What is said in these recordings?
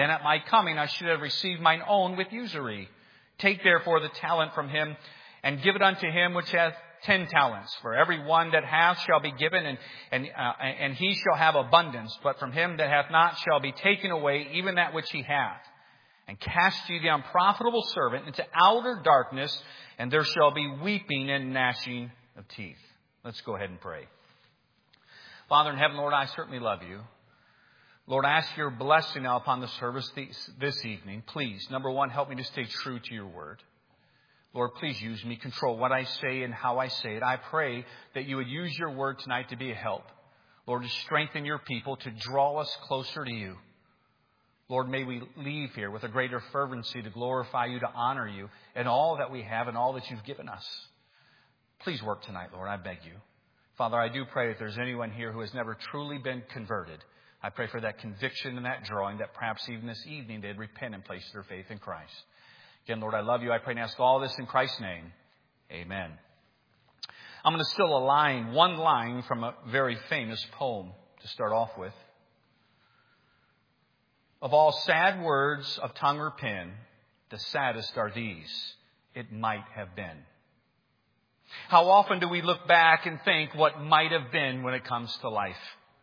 And at my coming I should have received mine own with usury. Take therefore the talent from him, and give it unto him which hath 10 talents. For every one that hath shall be given, and he shall have abundance. But from him that hath not shall be taken away even that which he hath. And cast ye the unprofitable servant into outer darkness, and there shall be weeping and gnashing of teeth. Let's go ahead and pray. Father in heaven, Lord, I certainly love you. Lord, I ask your blessing now upon the service this evening. Please, number one, help me to stay true to your word. Lord, please use me. Control what I say and how I say it. I pray that you would use your word tonight to be a help. Lord, to strengthen your people, to draw us closer to you. Lord, may we leave here with a greater fervency to glorify you, to honor you, and all that we have and all that you've given us. Please work tonight, Lord, I beg you. Father, I do pray if there's anyone here who has never truly been converted, I pray for that conviction and that drawing, that perhaps even this evening they'd repent and place their faith in Christ. Again, Lord, I love you. I pray and ask all this in Christ's name. Amen. I'm going to steal one line from a very famous poem to start off with. Of all sad words of tongue or pen, the saddest are these: it might have been. How often do we look back and think what might have been when it comes to life?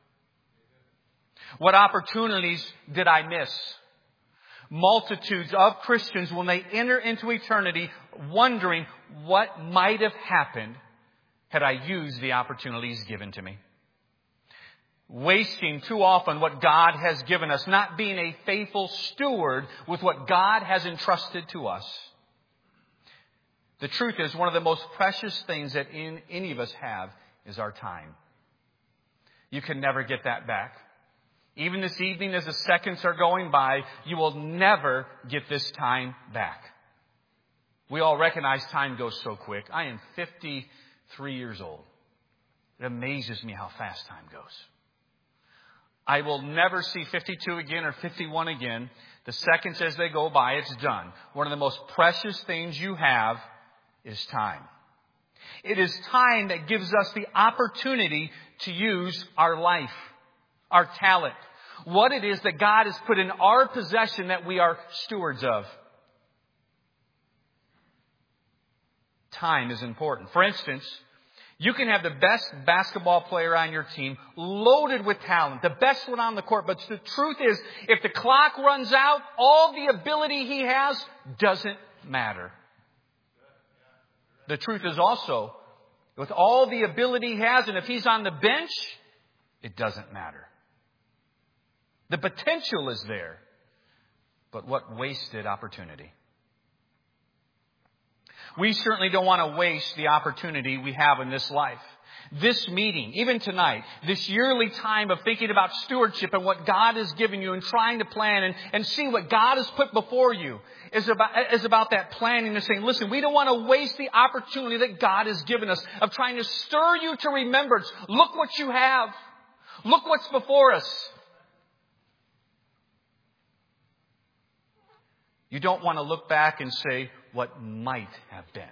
What opportunities did I miss? Multitudes of Christians, when they enter into eternity, wondering what might have happened had I used the opportunities given to me. Wasting too often what God has given us, not being a faithful steward with what God has entrusted to us. The truth is, one of the most precious things that any of us have is our time. You can never get that back. Even this evening, as the seconds are going by, you will never get this time back. We all recognize time goes so quick. I am 53 years old. It amazes me how fast time goes. I will never see 52 again or 51 again. The seconds as they go by, it's done. One of the most precious things you have is time. It is time that gives us the opportunity to use our life, our talent, what it is that God has put in our possession that we are stewards of. Time is important. For instance, you can have the best basketball player on your team, loaded with talent, the best one on the court. But the truth is, if the clock runs out, all the ability he has doesn't matter. The truth is also, with all the ability he has, and if he's on the bench, it doesn't matter. The potential is there, but what wasted opportunity? We certainly don't want to waste the opportunity we have in this life. This meeting, even tonight, this yearly time of thinking about stewardship and what God has given you and trying to plan and see what God has put before you is about that planning and saying, listen, we don't want to waste the opportunity that God has given us of trying to stir you to remembrance. Look what you have. Look what's before us. You don't want to look back and say what might have been.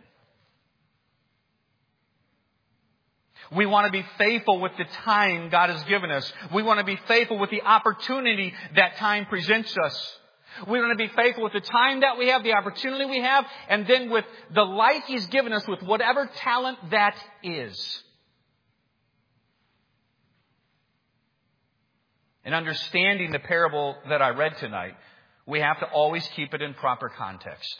We want to be faithful with the time God has given us. We want to be faithful with the opportunity that time presents us. We want to be faithful with the time that we have, the opportunity we have, and then with the life He's given us with whatever talent that is. In understanding the parable that I read tonight, we have to always keep it in proper context.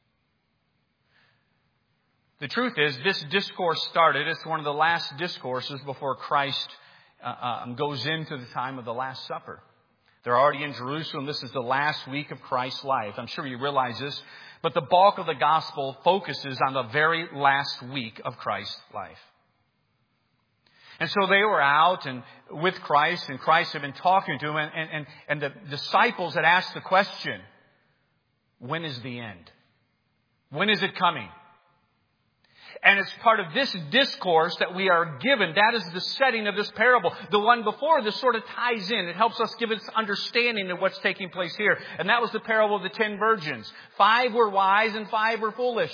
The truth is, this discourse started, it's one of the last discourses before Christ goes into the time of the Last Supper. They're already in Jerusalem. This is the last week of Christ's life. I'm sure you realize this, but the bulk of the gospel focuses on the very last week of Christ's life. And so they were out and with Christ, and Christ had been talking to them, and the disciples had asked the question, when is the end? When is it coming? And it's part of this discourse that we are given. That is the setting of this parable. The one before this sort of ties in. It helps us give us understanding of what's taking place here. And that was the parable of the 10 virgins. 5 were wise and 5 were foolish.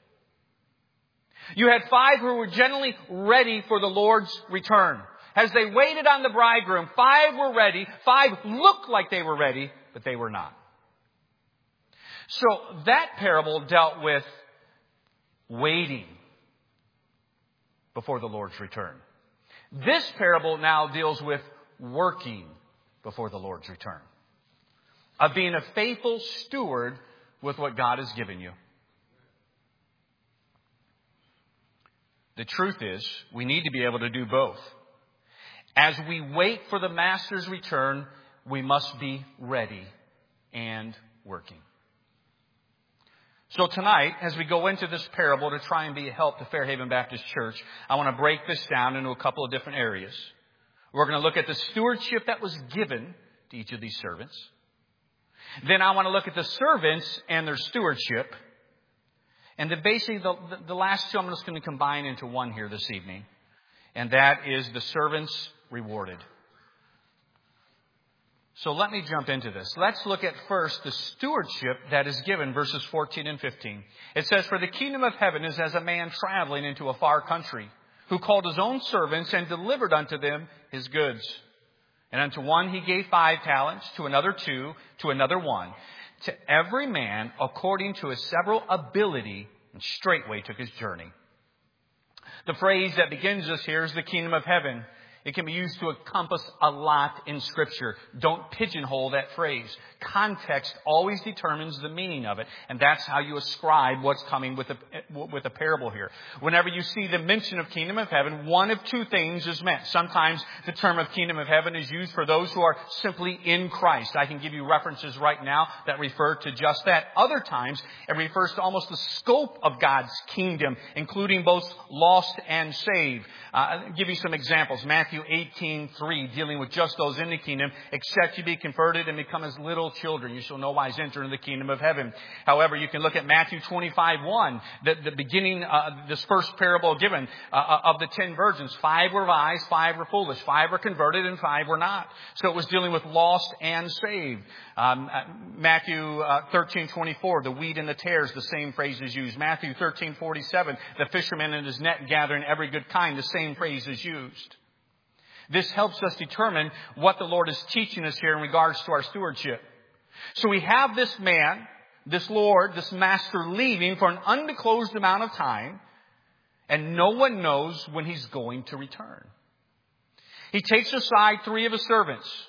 You had 5 who were generally ready for the Lord's return. As they waited on the bridegroom, 5 were ready. 5 looked like they were ready, but they were not. So that parable dealt with waiting before the Lord's return. This parable now deals with working before the Lord's return. Of being a faithful steward with what God has given you. The truth is, we need to be able to do both. As we wait for the Master's return, we must be ready and working. So tonight, as we go into this parable to try and be a help to Fairhaven Baptist Church, I want to break this down into a couple of different areas. We're going to look at the stewardship that was given to each of these servants. Then I want to look at the servants and their stewardship. And then basically the last two I'm just going to combine into one here this evening. And that is the servants rewarded. So let me jump into this. Let's look at first the stewardship that is given, verses 14 and 15. It says, "For the kingdom of heaven is as a man traveling into a far country, who called his own servants and delivered unto them his goods. And unto one he gave 5 talents, to another 2, to another 1. To every man according to his several ability, and straightway took his journey." The phrase that begins us here is the kingdom of heaven. It can be used to encompass a lot in Scripture. Don't pigeonhole that phrase. Context always determines the meaning of it. And that's how you ascribe what's coming with a parable here. Whenever you see the mention of kingdom of heaven, one of two things is meant. Sometimes the term of kingdom of heaven is used for those who are simply in Christ. I can give you references right now that refer to just that. Other times, it refers to almost the scope of God's kingdom, including both lost and saved. I'll give you some examples. Matthew 18:3, dealing with just those in the kingdom. "Except you be converted and become as little children, you shall no wise enter into the kingdom of heaven." However, you can look at Matthew 25:1, the beginning, this first parable given of the 10 virgins. 5 were wise, 5 were foolish, 5 were converted, and 5 were not. So it was dealing with lost and saved. Matthew 13:24, the wheat and the tares, the same phrase is used. Matthew 13:47, the fisherman and his net gathering every good kind, the same phrase is used. This helps us determine what the Lord is teaching us here in regards to our stewardship. So we have this man, this Lord, this master leaving for an undisclosed amount of time, and no one knows when he's going to return. He takes aside 3 of his servants,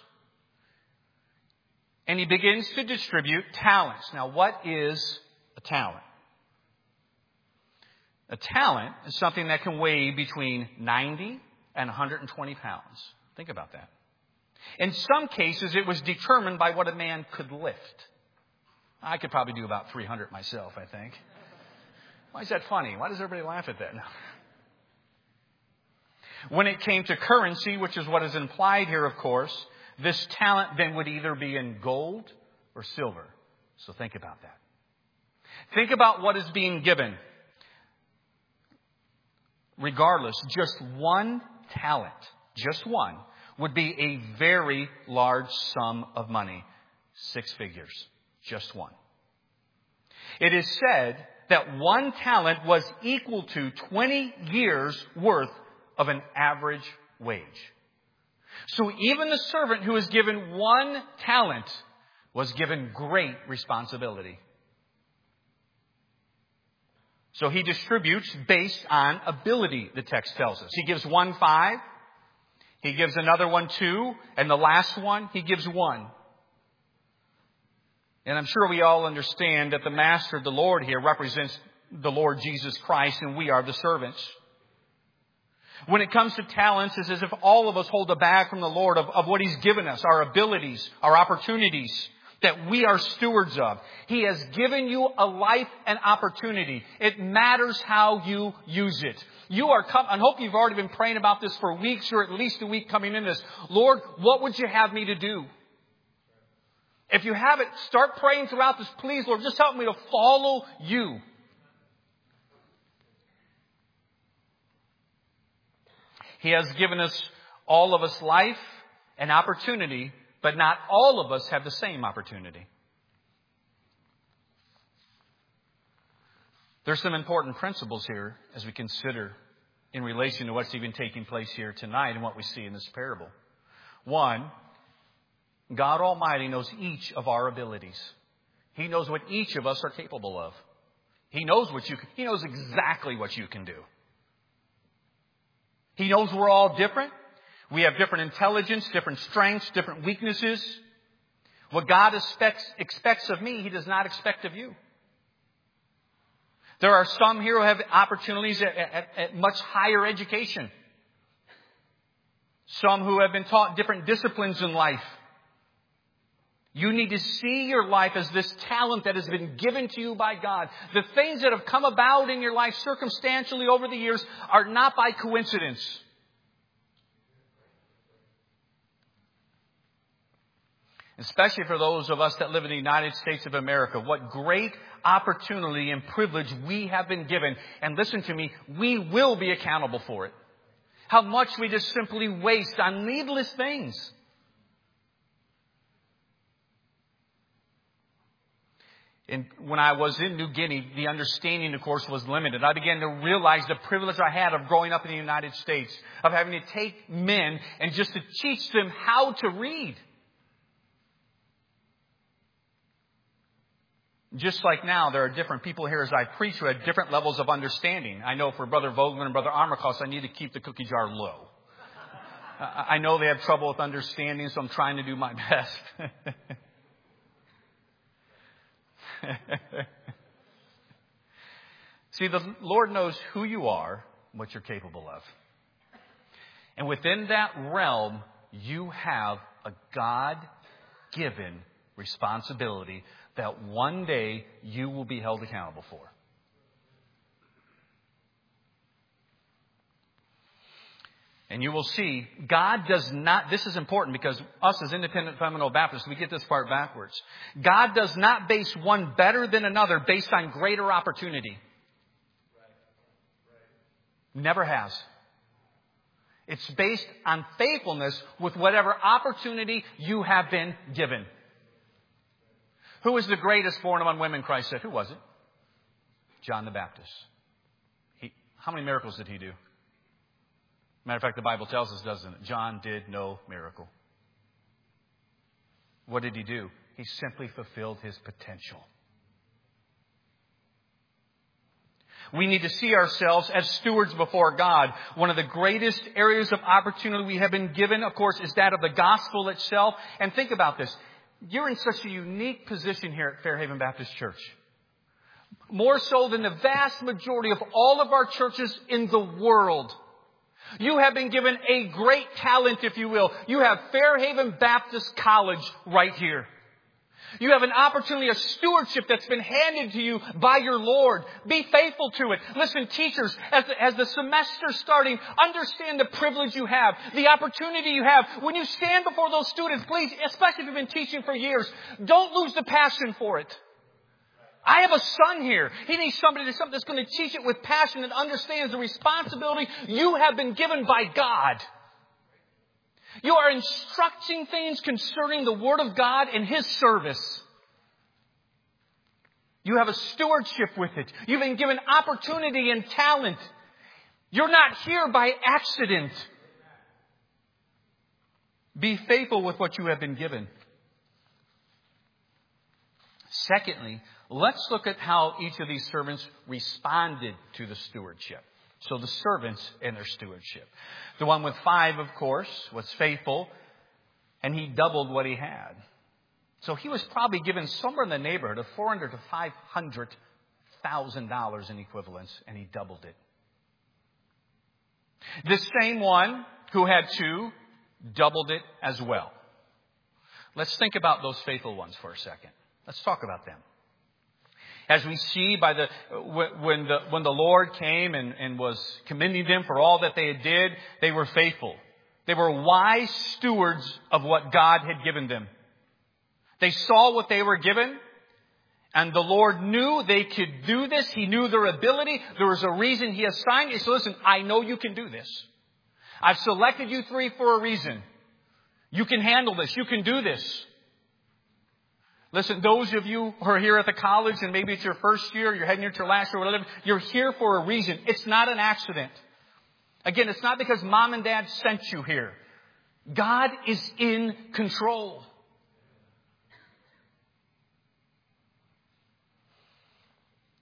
and he begins to distribute talents. Now, what is a talent? A talent is something that can weigh between 90 and 120 pounds. Think about that. In some cases, it was determined by what a man could lift. I could probably do about 300 myself, I think. Why is that funny? Why does everybody laugh at that? When it came to currency, which is what is implied here, of course, this talent then would either be in gold or silver. So think about that. Think about what is being given. Regardless, just 1 talent, just 1, would be a very large sum of money. 6 figures, just 1. It is said that 1 talent was equal to 20 years' worth of an average wage. So even the servant who was given 1 talent was given great responsibility. So he distributes based on ability, the text tells us. He gives 1 5, he gives another one 2, and the last one, he gives 1. And I'm sure we all understand that the master, the Lord here, represents the Lord Jesus Christ, and we are the servants. When it comes to talents, it's as if all of us hold a bag from the Lord of what He's given us, our abilities, our opportunities that we are stewards of. He has given you a life and opportunity. It matters how you use it. I hope you've already been praying about this for weeks or at least a week coming in this. Lord, what would you have me to do? If you haven't, start praying throughout this. Please, Lord, just help me to follow you. He has given us, all of us, life and opportunity, but not all of us have the same opportunity. There's some important principles here as we consider in relation to what's even taking place here tonight and what we see in this parable. 1, God Almighty knows each of our abilities. He knows what each of us are capable of. He knows He knows exactly what you can do. He knows we're all different. We have different intelligence, different strengths, different weaknesses. What God expects of me, He does not expect of you. There are some here who have opportunities at much higher education. Some who have been taught different disciplines in life. You need to see your life as this talent that has been given to you by God. The things that have come about in your life circumstantially over the years are not by coincidence. Especially for those of us that live in the United States of America. What great opportunity and privilege we have been given. And listen to me, we will be accountable for it. How much we just simply waste on needless things. And when I was in New Guinea, the understanding, of course, was limited. I began to realize the privilege I had of growing up in the United States, of having to take men and just to teach them how to read. Just like now, there are different people here as I preach who had different levels of understanding. I know for Brother Vogler and Brother Armacost, I need to keep the cookie jar low. I know they have trouble with understanding, so I'm trying to do my best. See, the Lord knows who you are, what you're capable of. And within that realm, you have a God-given responsibility that one day you will be held accountable for. And you will see, God does not, this is important because us as independent fundamental Baptists, we get this part backwards. God does not base one better than another based on greater opportunity. Never has. It's based on faithfulness with whatever opportunity you have been given. Who was the greatest born among women, Christ said? Who was it? John the Baptist. How many miracles did he do? Matter of fact, the Bible tells us, doesn't it? John did no miracle. What did he do? He simply fulfilled his potential. We need to see ourselves as stewards before God. One of the greatest areas of opportunity we have been given, of course, is that of the gospel itself. And think about this. You're in such a unique position here at Fairhaven Baptist Church. More so than the vast majority of all of our churches in the world. You have been given a great talent, if you will. You have Fairhaven Baptist College right here. You have an opportunity, a stewardship that's been handed to you by your Lord. Be faithful to it. Listen, teachers, as the semester's starting, understand the privilege you have, the opportunity you have. When you stand before those students, please, especially if you've been teaching for years, don't lose the passion for it. I have a son here. He needs somebody that's going to teach it with passion and understands the responsibility you have been given by God. You are instructing things concerning the Word of God and His service. You have a stewardship with it. You've been given opportunity and talent. You're not here by accident. Be faithful with what you have been given. Secondly, let's look at how each of these servants responded to the stewardship. So the servants and their stewardship. The one with 5, of course, was faithful, and he doubled what he had. So he was probably given somewhere in the neighborhood of $400,000 to $500,000 in equivalents, and he doubled it. This same one who had 2 doubled it as well. Let's think about those faithful ones for a second. Let's talk about them. As we see when the Lord came and was commending them for all that they did, they were faithful. They were wise stewards of what God had given them. They saw what they were given, and the Lord knew they could do this. He knew their ability. There was a reason He assigned it. So listen, I know you can do this. I've selected you 3 for a reason. You can handle this. You can do this. Listen, those of you who are here at the college and maybe it's your first year, you're heading into your last year, or whatever, you're here for a reason. It's not an accident. Again, it's not because mom and dad sent you here. God is in control.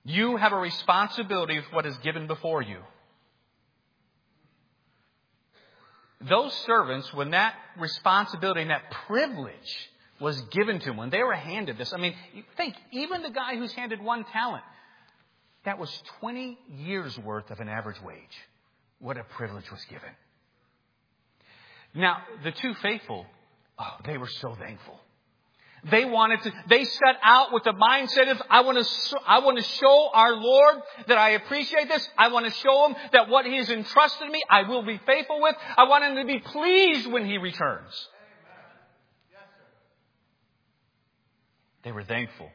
You have a responsibility with what is given before you. Those servants, when that responsibility and that privilege was given to them, when they were handed this, I mean, think, even the guy who's handed 1 talent, that was 20 years worth of an average wage. What a privilege was given. Now, the 2 faithful, they were so thankful. They set out with the mindset of, I want to show our Lord that I appreciate this. I want to show Him that what He has entrusted me, I will be faithful with. I want Him to be pleased when He returns. Yes, sir. They were thankful.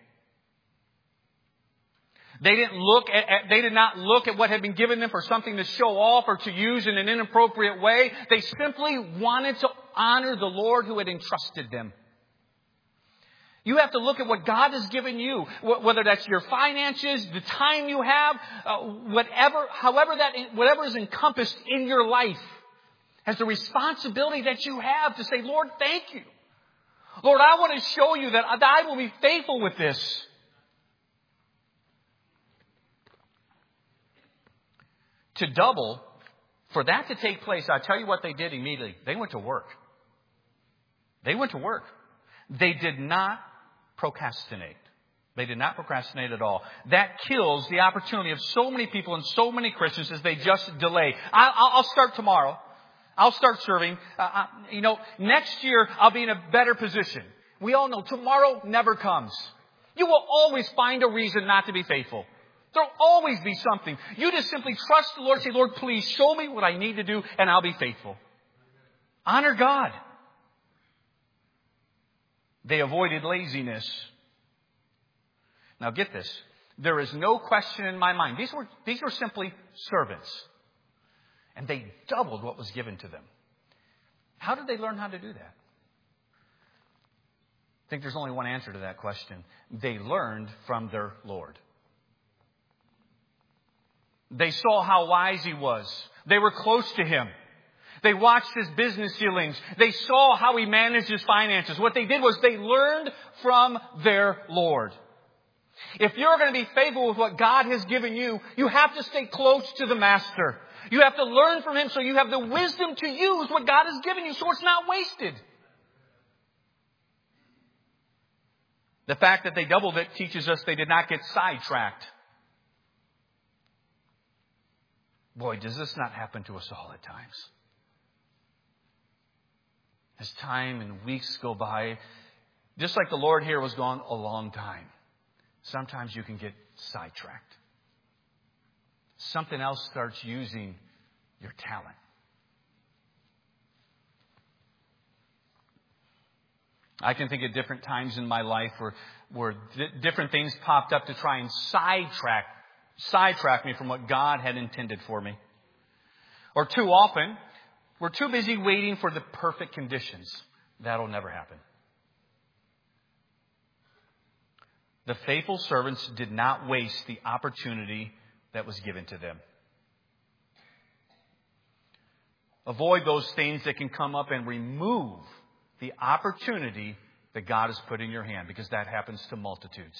They did not look at what had been given them for something to show off or to use in an inappropriate way. They simply wanted to honor the Lord who had entrusted them. You have to look at what God has given you, whether that's your finances, the time you have, whatever is encompassed in your life, as the responsibility that you have to say, Lord, thank you. Lord, I want to show you that I will be faithful with this. To double, for that to take place, I'll tell you what they did immediately. They went to work. They went to work. They did not procrastinate. They did not procrastinate at all. That kills the opportunity of so many people and so many Christians as they just delay. I'll start tomorrow. I'll start serving. Next year I'll be in a better position. We all know tomorrow never comes. You will always find a reason not to be faithful. There'll always be something. You just simply trust the Lord. Say, Lord, please show me what I need to do and I'll be faithful. Honor God. They avoided laziness. Now get this. There is no question in my mind. These were simply servants. And they doubled what was given to them. How did they learn how to do that? I think there's only one answer to that question. They learned from their Lord. They saw how wise He was. They were close to Him. They watched His business dealings. They saw how He managed His finances. What they did was they learned from their Lord. If you're going to be faithful with what God has given you, you have to stay close to the Master. You have to learn from Him so you have the wisdom to use what God has given you so it's not wasted. The fact that they doubled it teaches us they did not get sidetracked. Boy, does this not happen to us all at times. As time and weeks go by, just like the Lord here was gone a long time, sometimes you can get sidetracked. Something else starts using your talent. I can think of different times in my life where different things popped up to try and sidetrack me from what God had intended for me. Or too often, we're too busy waiting for the perfect conditions. That'll never happen. The faithful servants did not waste the opportunity that was given to them. Avoid those things that can come up and remove the opportunity that God has put in your hand, because that happens to multitudes.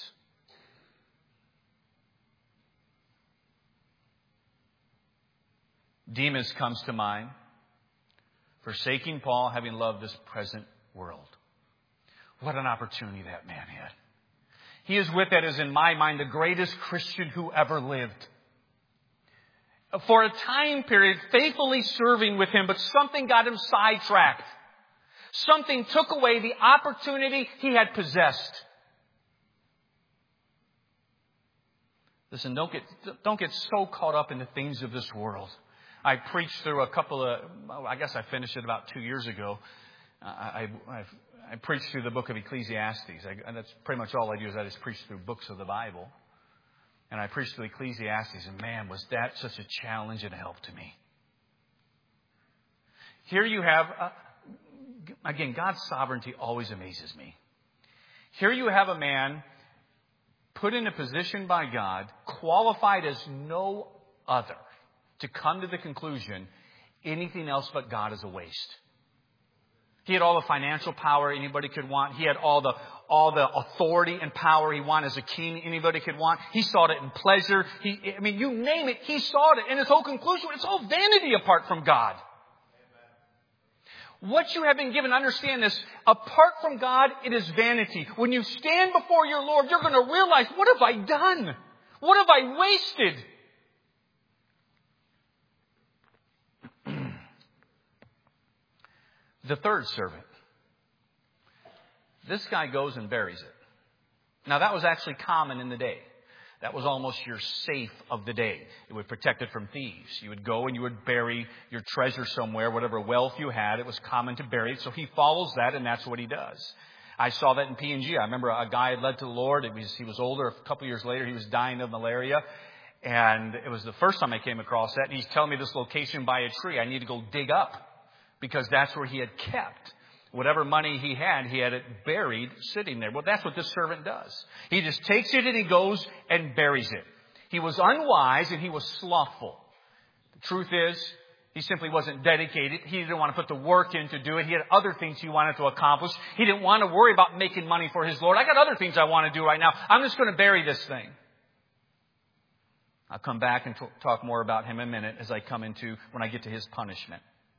Demas comes to mind. Forsaking Paul, having loved this present world. What an opportunity that man had. He is with that is, in my mind, the greatest Christian who ever lived. For a time period, faithfully serving with him, but something got him sidetracked. Something took away the opportunity he had possessed. Listen, don't get so caught up in the things of this world. I preached through I guess I finished it about 2 years ago. I preached through the book of Ecclesiastes. And that's pretty much all I do is I just preach through books of the Bible. And I preached through Ecclesiastes, and man, was that such a challenge and a help to me. Here you have, again, God's sovereignty always amazes me. Here you have a man put in a position by God, qualified as no other, to come to the conclusion anything else but God is a waste. He had all the financial power anybody could want. He had all the authority and power he wanted as a king anybody could want. He sought it in pleasure. You name it, he sought it. And his whole conclusion, it's all vanity apart from God. What you have been given, understand this, apart from God, it is vanity. When you stand before your Lord, you're going to realize, what have I done? What have I wasted? The third servant. This guy goes and buries it. Now that was actually common in the day. That was almost your safe of the day. It would protect it from thieves. You would go and you would bury your treasure somewhere, whatever wealth you had. It was common to bury it. So he follows that, and that's what he does. I saw that in PNG. I remember a guy had led to the Lord. He was older. A couple years later, he was dying of malaria. And it was the first time I came across that. And he's telling me this location by a tree. I need to go dig up, because that's where he had kept whatever money he had it buried sitting there. Well, that's what this servant does. He just takes it and he goes and buries it. He was unwise and he was slothful. The truth is, he simply wasn't dedicated. He didn't want to put the work in to do it. He had other things he wanted to accomplish. He didn't want to worry about making money for his Lord. I got other things I want to do right now. I'm just going to bury this thing. I'll come back and talk more about him in a minute when I get to his punishment.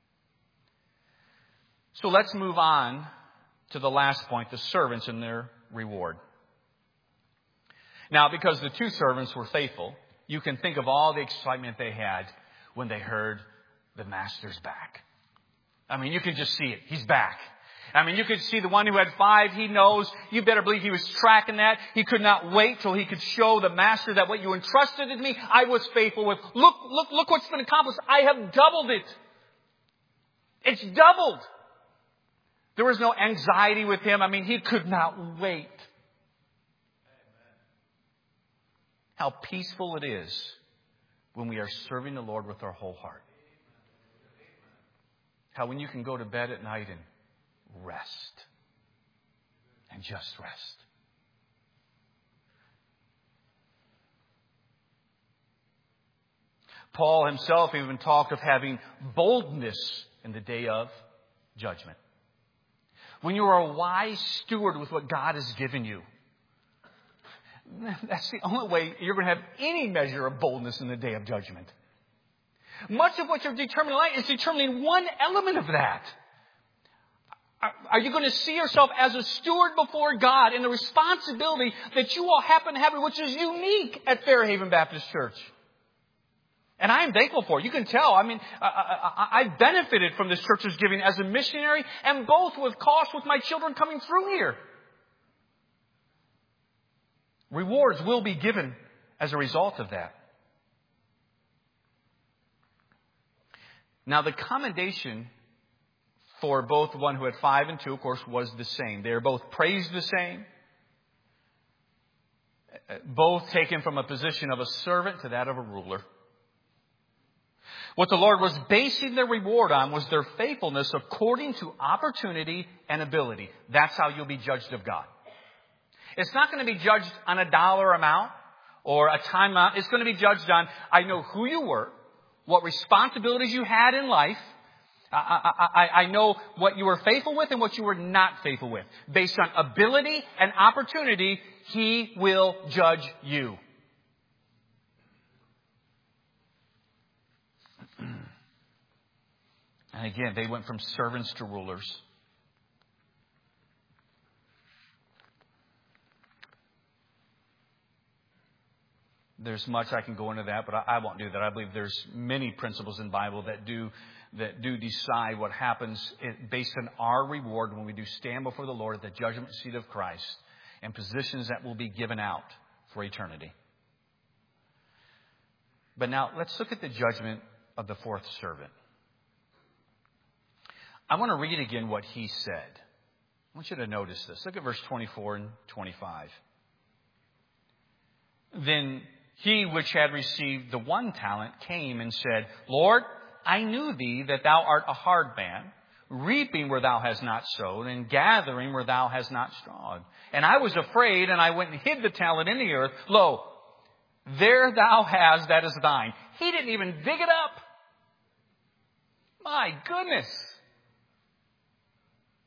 So let's move on to the last point, the servants and their reward. Now, because the two servants were faithful, you can think of all the excitement they had when they heard the master's back. You can just see it. He's back. You could see the one who had 5, he knows. You better believe he was tracking that. He could not wait till he could show the master that what you entrusted in me, I was faithful with. Look what's been accomplished. I have doubled it. It's doubled. There was no anxiety with him. He could not wait. How peaceful it is when we are serving the Lord with our whole heart. How when you can go to bed at night and rest. And just rest. Paul himself even talked of having boldness in the day of judgment. When you are a wise steward with what God has given you, that's the only way you're going to have any measure of boldness in the day of judgment. Much of what you're determining in life is determining one element of that. Are you going to see yourself as a steward before God in the responsibility that you all happen to have, which is unique at Fairhaven Baptist Church? And I am thankful for it. You can tell. I benefited from this church's giving as a missionary, and both with cost with my children coming through here. Rewards will be given as a result of that. Now, the commendation for both one who had 5 and 2, of course, was the same. They are both praised the same. Both taken from a position of a servant to that of a ruler. What the Lord was basing their reward on was their faithfulness according to opportunity and ability. That's how you'll be judged of God. It's not going to be judged on a dollar amount or a time amount. It's going to be judged on, I know who you were, what responsibilities you had in life. I know what you were faithful with and what you were not faithful with. Based on ability and opportunity, He will judge you. And again, they went from servants to rulers. There's much I can go into that, but I won't do that. I believe there's many principles in the Bible that do decide what happens based on our reward when we do stand before the Lord at the judgment seat of Christ and positions that will be given out for eternity. But now let's look at the judgment of the fourth servant. I want to read again what he said. I want you to notice this. Look at verse 24 and 25. Then he which had received the 1 talent came and said, Lord, I knew thee that thou art a hard man, reaping where thou hast not sowed, and gathering where thou hast not strawed. And I was afraid, and I went and hid the talent in the earth. Lo, there thou hast that is thine. He didn't even dig it up. My goodness.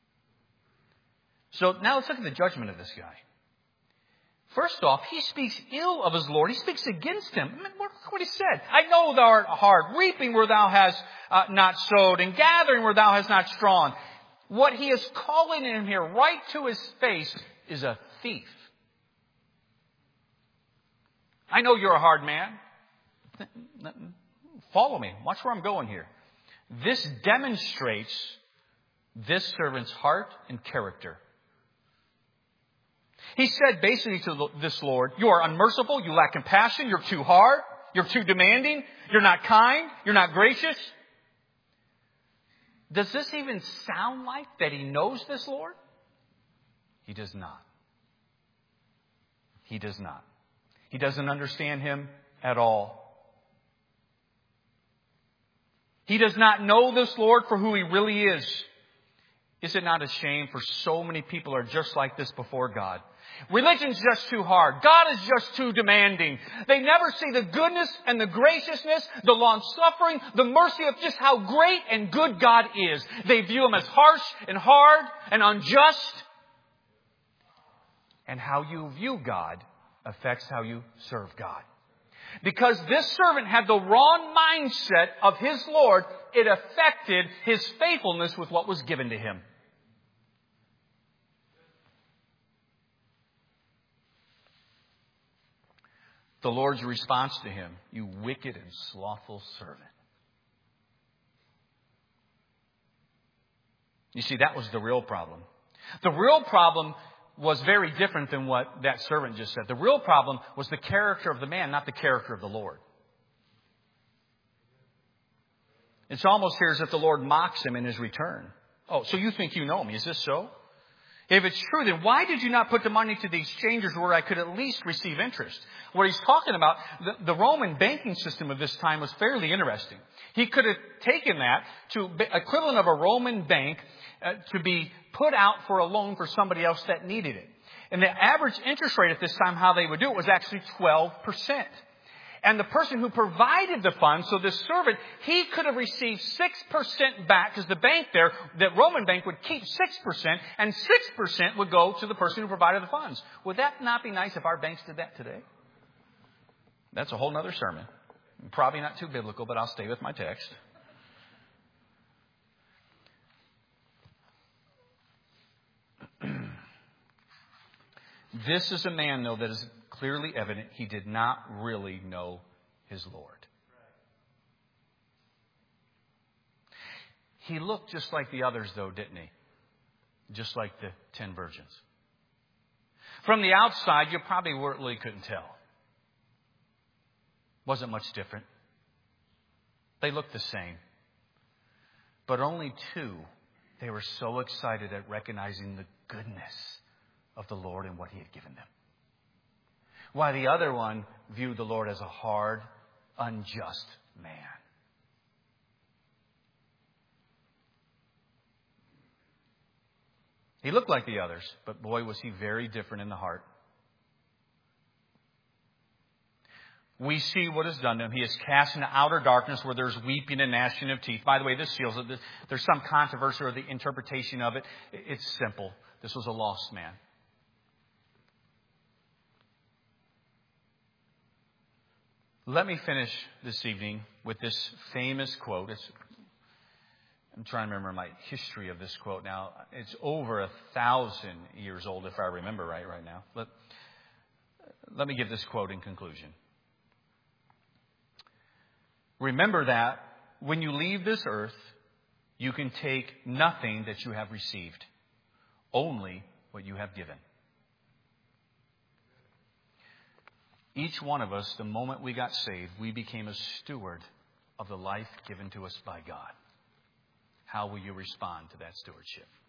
So now let's look at the judgment of this guy. First off, he speaks ill of his Lord. He speaks against him. Look what he said. I know thou art hard, reaping where thou hast not sowed, and gathering where thou hast not strawn. What he is calling him here right to his face is a thief. I know you're a hard man. Follow me. Watch where I'm going here. This demonstrates this servant's heart and character. He said basically to this Lord, you are unmerciful, you lack compassion, you're too hard, you're too demanding, you're not kind, you're not gracious. Does this even sound like that he knows this Lord? He does not. He does not. He doesn't understand him at all. He does not know this Lord for who he really is. Is it not a shame for so many people are just like this before God? Religion's just too hard. God is just too demanding. They never see the goodness and the graciousness, the long-suffering, the mercy of just how great and good God is. They view him as harsh and hard and unjust. And how you view God affects how you serve God. Because this servant had the wrong mindset of his Lord, it affected his faithfulness with what was given to him. The Lord's response to him, you wicked and slothful servant. You see, that was the real problem. The real problem was very different than what that servant just said. The real problem was the character of the man, not the character of the Lord. It's almost here as if the Lord mocks him in his return. Oh, so you think you know me. Is this so? If it's true, then why did you not put the money to the exchangers where I could at least receive interest? What he's talking about, the Roman banking system of this time was fairly interesting. He could have taken that to equivalent of a Roman bank to be put out for a loan for somebody else that needed it. And the average interest rate at this time, how they would do it, was actually 12%. And the person who provided the funds, so this servant, he could have received 6% back because the bank there, that Roman bank, would keep 6% and 6% would go to the person who provided the funds. Would that not be nice if our banks did that today? That's a whole other sermon. Probably not too biblical, but I'll stay with my text. This is a man, though, that is clearly evident he did not really know his Lord. He looked just like the others, though, didn't he? Just like the 10 virgins. From the outside, you probably really couldn't tell. Wasn't much different. They looked the same. But only 2, they were so excited at recognizing the goodness of the Lord and what he had given them. While the other one viewed the Lord as a hard, unjust man. He looked like the others, but boy, was he very different in the heart. We see what is done to him. He is cast into outer darkness where there's weeping and gnashing of teeth. By the way, this seals it. There's some controversy or the interpretation of it. It's simple. This was a lost man. Let me finish this evening with this famous quote. I'm trying to remember my history of this quote now. It's over 1,000 years old, if I remember right now. Let me give this quote in conclusion. Remember that when you leave this earth, you can take nothing that you have received, only what you have given. Each one of us, the moment we got saved, we became a steward of the life given to us by God. How will you respond to that stewardship?